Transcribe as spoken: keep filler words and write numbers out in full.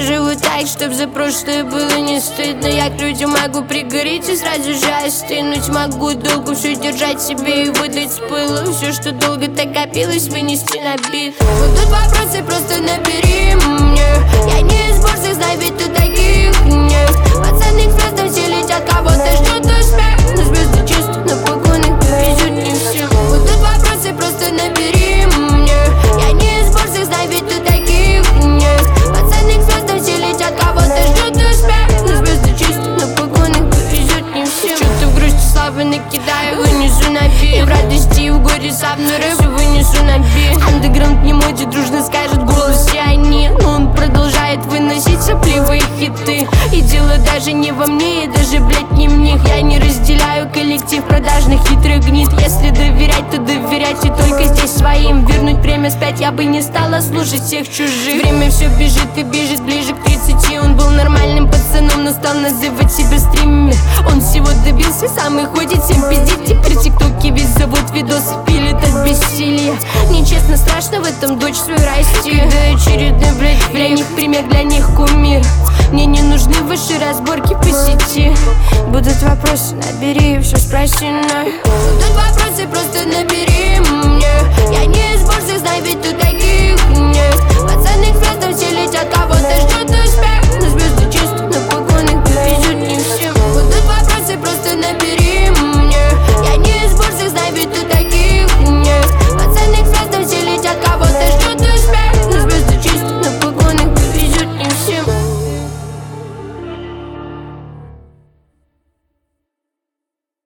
Живу так, чтоб за прошлое было не стыдно. Я к людям могу пригореть и сразу же остынуть. Могу долго все держать себе и выдать с пыла. Все, что долго так копилось, вынести на бит. Будут вопросы, просто набери мне. Я не из борзых, знай, ведь тут таких нет. Пацаны к звездам все летят, кого-то ждет успех. Но звезды чисто, на погонах повезет не всем. Будут вопросы, просто набери мне. Я не из борзых, знай, ведь тут таких нет. Пацаны к звездам все летят, кого-то ждет успех. Но звезды чисто, на погонах повезет не всем. Что-то в грусти славы накидаю, вынесу на бит. И в радости и в горе сам на рэп вынесу на бит. Андеграунд не модит, дружно скажет голос, и они. Но он продолжает выносить сопливые хиты. И дело даже не во мне, и даже, блять, не в них. Я не разделяю коллектив продажных хитрых гнид. Если доверять, то доверяйте только здесь своим. Вернуть время спять я бы не стала слушать всех чужих. Время все бежит и бежит ближе к тридцати. Он был нормальным пацаном, но стал называть себя стример. Он всего добился, сам и ходит, всем пиздит. Теперь тиктоки весь завод видосы пилит от бессилия. Нечестно, страшно в этом дочь свою расти. Когда очередной, блять, для них пример, для них кумир. Мне не нужны ваши разборки по сети. Будут вопросы, набери, все спроси мной. Будут вопросы, просто набери мне. Я не из борзых, знай, ведь тут таких нет. Пацаны к звездам все летят, кого-то ждет